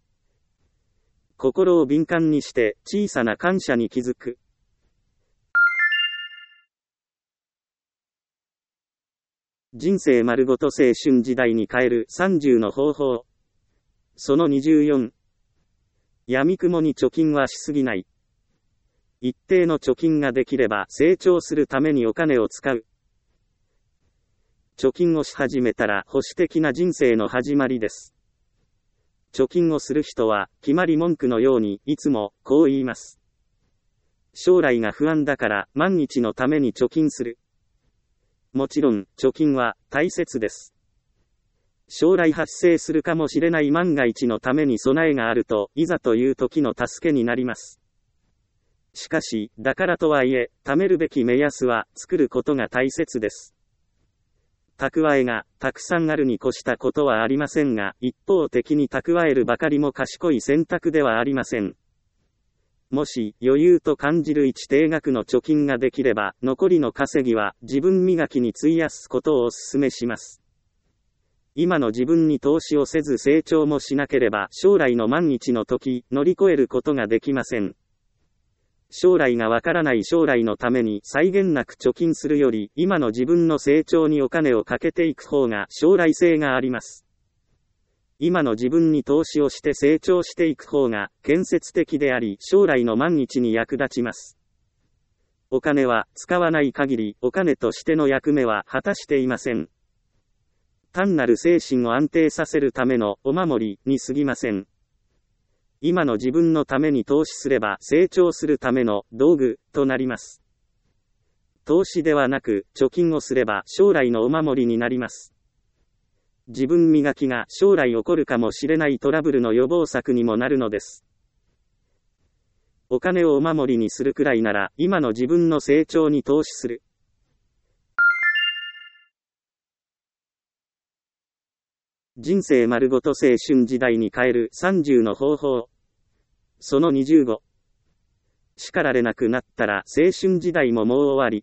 心を敏感にして小さな感謝に気づく。人生丸ごと青春時代に変える30の方法。その24。 闇雲に貯金はしすぎない。一定の貯金ができれば成長するためにお金を使う。貯金をし始めたら保守的な人生の始まりです。貯金をする人は決まり文句のようにいつもこう言います。将来が不安だから万日のために貯金する。もちろん貯金は大切です。将来発生するかもしれない万が一のために備えがあるといざという時の助けになります。しかし、だからとはいえ、貯めるべき目安は作ることが大切です。蓄えがたくさんあるに越したことはありませんが、一方的に蓄えるばかりも賢い選択ではありません。もし余裕と感じる一定額の貯金ができれば、残りの稼ぎは自分磨きに費やすことをお勧めします。今の自分に投資をせず成長もしなければ、将来の万一の時、乗り越えることができません。将来がわからない将来のために際限なく貯金するより、今の自分の成長にお金をかけていく方が将来性があります。今の自分に投資をして成長していく方が建設的であり、将来の万一に役立ちます。お金は使わない限り、お金としての役目は果たしていません。単なる精神を安定させるためのお守りに過ぎません。今の自分のために投資すれば成長するための道具となります。投資ではなく貯金をすれば将来のお守りになります。自分磨きが将来起こるかもしれないトラブルの予防策にもなるのです。お金をお守りにするくらいなら今の自分の成長に投資する。人生丸ごと青春時代に変える30の方法。その25。叱られなくなったら青春時代ももう終わり。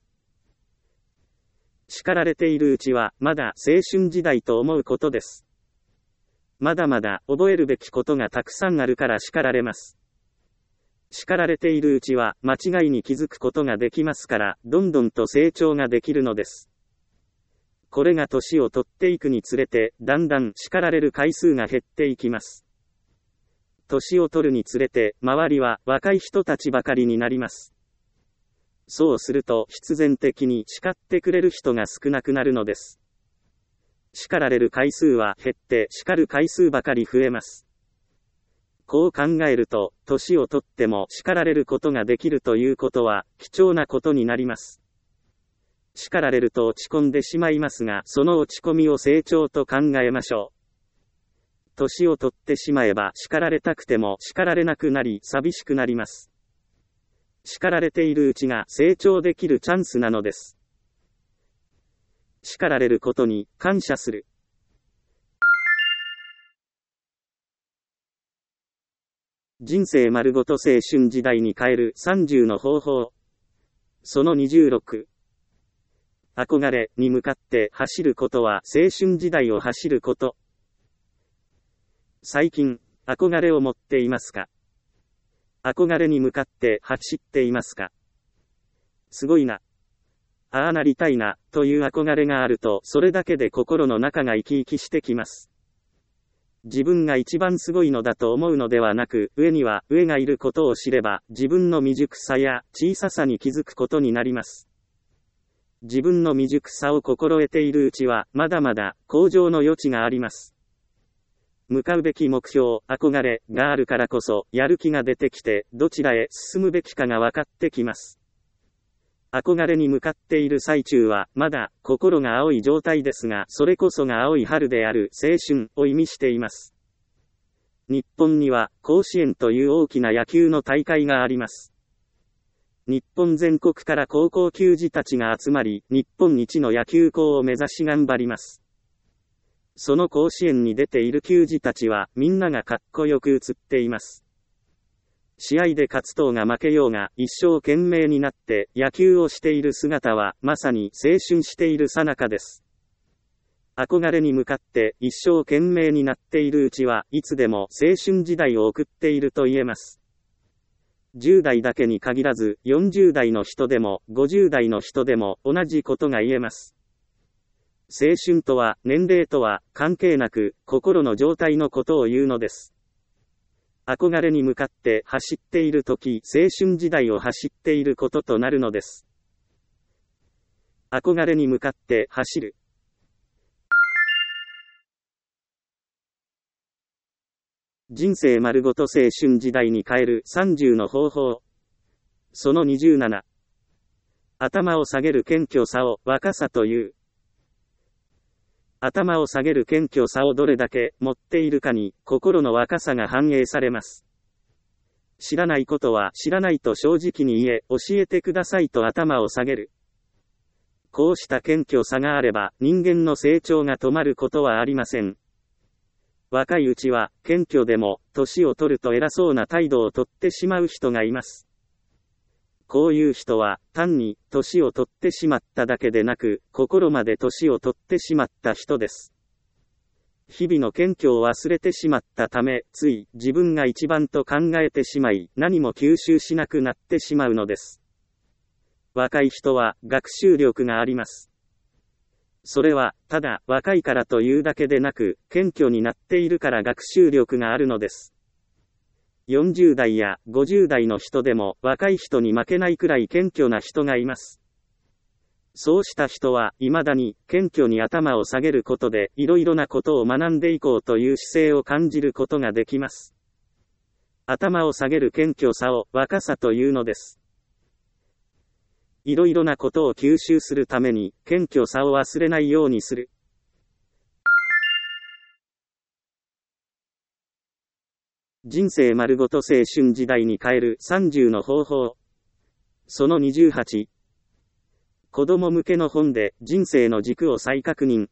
叱られているうちはまだ青春時代と思うことです。まだまだ覚えるべきことがたくさんあるから叱られます。叱られているうちは間違いに気づくことができますから、どんどんと成長ができるのです。これが年を取っていくにつれて、だんだん叱られる回数が減っていきます。年を取るにつれて、周りは若い人たちばかりになります。そうすると、必然的に叱ってくれる人が少なくなるのです。叱られる回数は減って、叱る回数ばかり増えます。こう考えると、年を取っても叱られることができるということは、貴重なことになります。叱られると落ち込んでしまいますが、その落ち込みを成長と考えましょう。年を取ってしまえば叱られたくても叱られなくなり寂しくなります。叱られているうちが成長できるチャンスなのです。叱られることに感謝する。人生丸ごと青春時代に変える30の方法。その26。憧れに向かって走ることは青春時代を走ること。最近、憧れを持っていますか？憧れに向かって走っていますか？すごいな。ああなりたいな、という憧れがあると、それだけで心の中が生き生きしてきます。自分が一番すごいのだと思うのではなく、上には上がいることを知れば、自分の未熟さや小ささに気づくことになります。自分の未熟さを心得ているうちは、まだまだ向上の余地があります。向かうべき目標、憧れがあるからこそ、やる気が出てきて、どちらへ進むべきかが分かってきます。憧れに向かっている最中は、まだ心が青い状態ですが、それこそが青い春である青春を意味しています。日本には甲子園という大きな野球の大会があります。日本全国から高校球児たちが集まり、日本一の野球校を目指し頑張ります。その甲子園に出ている球児たちは、みんながかっこよく映っています。試合で勝つとうが負けようが、一生懸命になって野球をしている姿は、まさに青春している最中です。憧れに向かって一生懸命になっているうちは、いつでも青春時代を送っていると言えます。10代だけに限らず、40代の人でも、50代の人でも、同じことが言えます。青春とは、年齢とは、関係なく、心の状態のことを言うのです。 憧れに向かって走っているとき、青春時代を走っていることとなるのです。憧れに向かって走る。人生丸ごと青春時代に変える30の方法。その27。頭を下げる謙虚さを若さという。頭を下げる謙虚さをどれだけ持っているかに心の若さが反映されます。知らないことは知らないと正直に言え、教えてくださいと頭を下げる。こうした謙虚さがあれば人間の成長が止まることはありません。若いうちは謙虚でも年を取ると偉そうな態度をとってしまう人がいます。こういう人は単に年を取ってしまっただけでなく心まで年を取ってしまった人です。日々の謙虚を忘れてしまったため、つい自分が一番と考えてしまい何も吸収しなくなってしまうのです。若い人は学習力があります。それはただ若いからというだけでなく謙虚になっているから学習力があるのです。40代や50代の人でも若い人に負けないくらい謙虚な人がいます。そうした人は未だに謙虚に頭を下げることでいろいろなことを学んでいこうという姿勢を感じることができます。頭を下げる謙虚さを若さというのです。いろいろなことを吸収するために謙虚さを忘れないようにする。人生丸ごと青春時代に変える30の方法。その28。子供向けの本で人生の軸を再確認。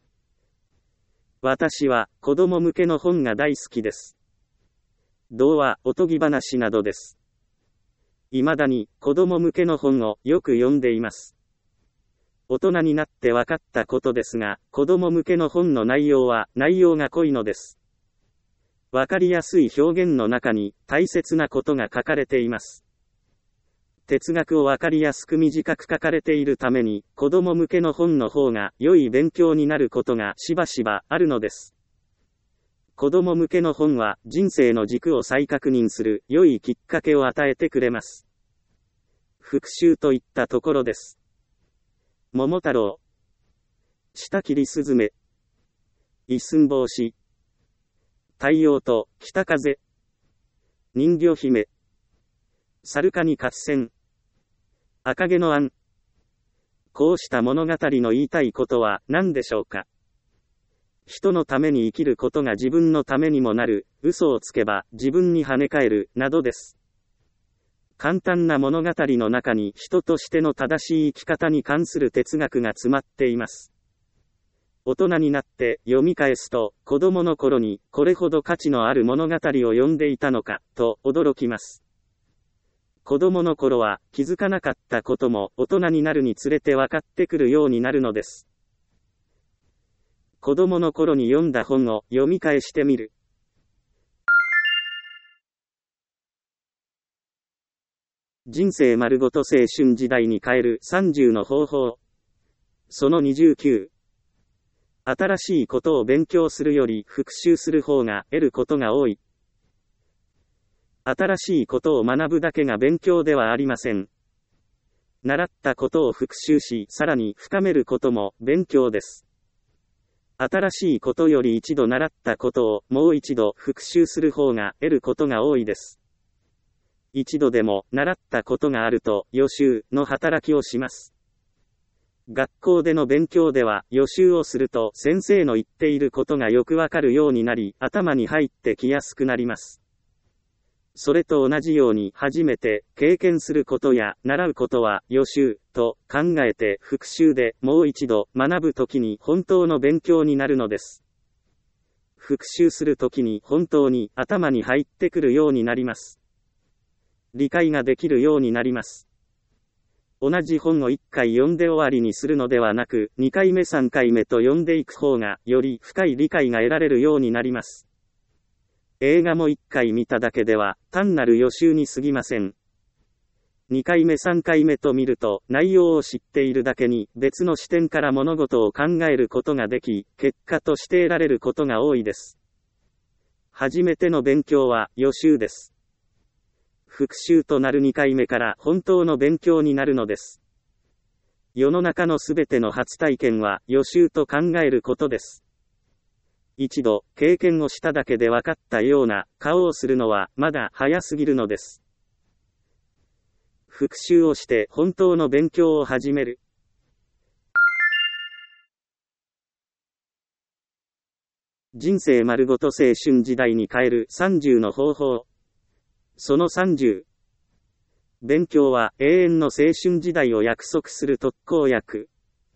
私は子供向けの本が大好きです。童話、おとぎ話などです。未だに子供向けの本をよく読んでいます。大人になって分かったことですが、子供向けの本の内容が濃いのです。わかりやすい表現の中に大切なことが書かれています。哲学をわかりやすく短く書かれているために、子供向けの本の方が良い勉強になることがしばしばあるのです。子供向けの本は人生の軸を再確認する良いきっかけを与えてくれます。復習といったところです。桃太郎、下切りすずめ、一寸法師、太陽と北風、人魚姫、猿カニ合戦、赤毛のアン。こうした物語の言いたいことは何でしょうか。人のために生きることが自分のためにもなる、嘘をつけば自分に跳ね返る、などです。簡単な物語の中に人としての正しい生き方に関する哲学が詰まっています。大人になって読み返すと、子供の頃にこれほど価値のある物語を読んでいたのか、と驚きます。子供の頃は気づかなかったことも大人になるにつれて分かってくるようになるのです。子供の頃に読んだ本を読み返してみる。人生丸ごと青春時代に変える30の方法。その29。新しいことを勉強するより復習する方が得ることが多い。新しいことを学ぶだけが勉強ではありません。習ったことを復習し、さらに深めることも勉強です。新しいことより一度習ったことをもう一度復習する方が得ることが多いです。一度でも習ったことがあると予習の働きをします。学校での勉強では予習をすると先生の言っていることがよくわかるようになり、頭に入ってきやすくなります。それと同じように初めて経験することや習うことは予習と考えて復習でもう一度学ぶときに本当の勉強になるのです。復習するときに本当に頭に入ってくるようになります。理解ができるようになります。同じ本を1回読んで終わりにするのではなく、2回目3回目と読んでいく方がより深い理解が得られるようになります。映画も1回見ただけでは単なる予習に過ぎません。2回目3回目と見ると内容を知っているだけに別の視点から物事を考えることができ、結果として得られることが多いです。 初めての勉強は予習です。復習となる2回目から本当の勉強になるのです。世の中のすべての初体験は予習と考えることです。一度経験をしただけで分かったような顔をするのはまだ早すぎるのです。復習をして本当の勉強を始める。人生丸ごと青春時代に変える30の方法。その30。勉強は永遠の青春時代を約束する特効薬。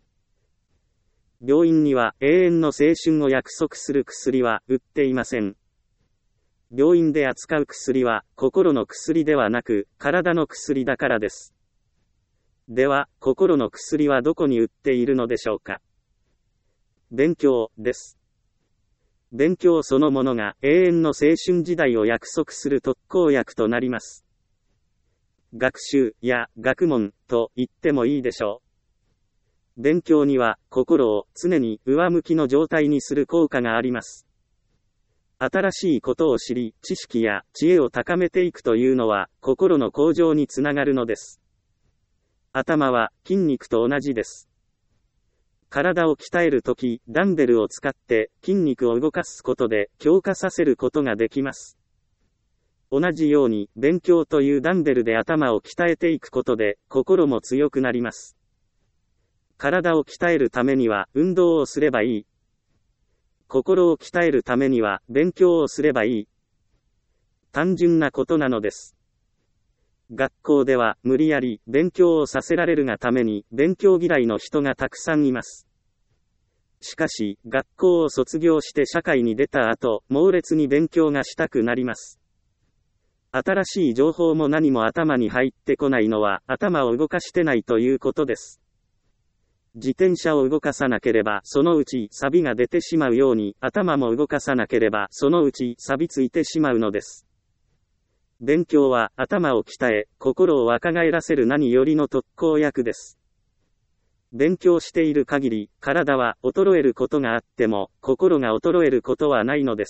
病院には永遠の青春を約束する薬は売っていません。病院で扱う薬は心の薬ではなく体の薬だからです。では、心の薬はどこに売っているのでしょうか。勉強です。勉強そのものが永遠の青春時代を約束する特効薬となります。学習や学問と言ってもいいでしょう。勉強には心を常に上向きの状態にする効果があります。新しいことを知り、知識や知恵を高めていくというのは心の向上につながるのです。頭は筋肉と同じです。体を鍛えるとき、ダンベルを使って筋肉を動かすことで強化させることができます。同じように、勉強というダンベルで頭を鍛えていくことで、心も強くなります。体を鍛えるためには、運動をすればいい。心を鍛えるためには、勉強をすればいい。単純なことなのです。学校では、無理やり、勉強をさせられるがために、勉強嫌いの人がたくさんいます。しかし、学校を卒業して社会に出た後、猛烈に勉強がしたくなります。新しい情報も何も頭に入ってこないのは頭を動かしてないということです。自転車を動かさなければそのうち錆が出てしまうように頭も動かさなければそのうち錆びついてしまうのです。勉強は頭を鍛え、心を若返らせる何よりの特効薬です。勉強している限り体は衰えることがあっても心が衰えることはないのです。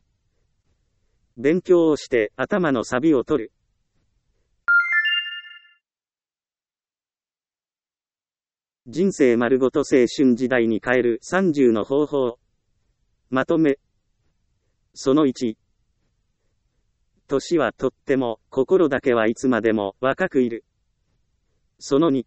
勉強をして頭の錆を取る。人生丸ごと青春時代に変える30の方法。まとめ。その1。年はとっても、心だけはいつまでも若くいる。その2。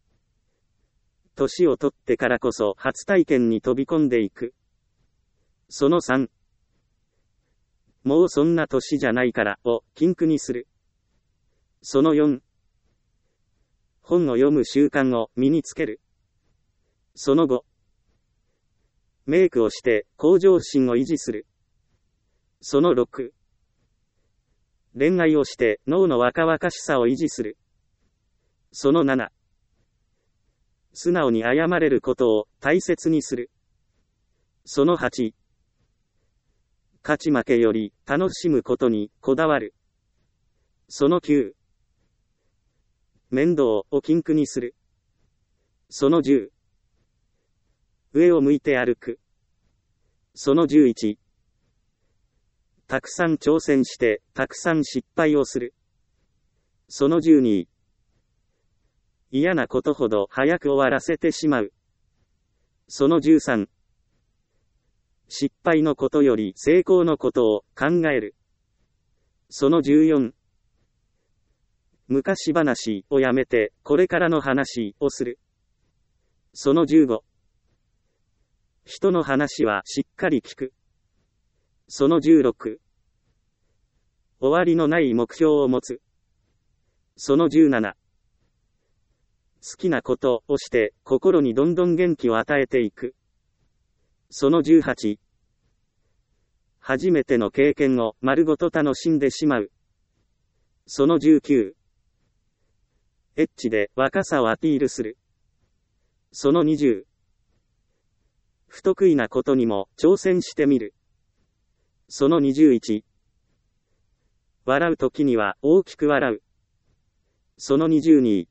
年を取ってからこそ初体験に飛び込んでいく。その3。もうそんな年じゃないからを禁句にする。その4。本を読む習慣を身につける。その5。メイクをして向上心を維持する。その6。恋愛をして脳の若々しさを維持する。その7。素直に謝れることを大切にする。その8。勝ち負けより楽しむことにこだわる。その9。面倒を禁句にする。その10。上を向いて歩く。その11。たくさん挑戦してたくさん失敗をする。その12。嫌なことほど早く終わらせてしまう。その13。失敗のことより成功のことを考える。その14。昔話をやめてこれからの話をする。その15。人の話はしっかり聞く。その16。終わりのない目標を持つ。その17。好きなことをして心にどんどん元気を与えていく。その18。初めての経験を丸ごと楽しんでしまう。その19。エッチで若さをアピールする。その20。不得意なことにも挑戦してみる。その21。笑うときには大きく笑う。その22。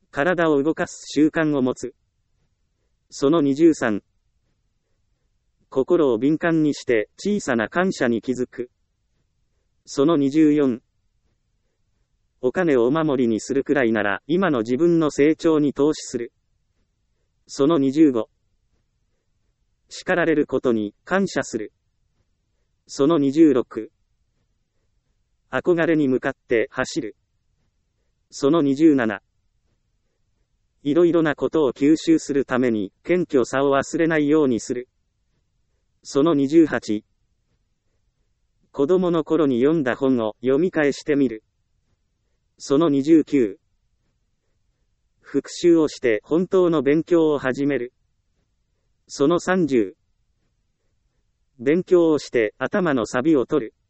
体を動かす習慣を持つ。その23。 心を敏感にして小さな感謝に気づく。その24、お金をお守りにするくらいなら今の自分の成長に投資する。その25、叱られることに感謝する。その26、憧れに向かって走る。その27、いろいろなことを吸収するために謙虚さを忘れないようにする。その28、子供の頃に読んだ本を読み返してみる。その29、復習をして本当の勉強を始める。その30、勉強をして頭の錆を取る。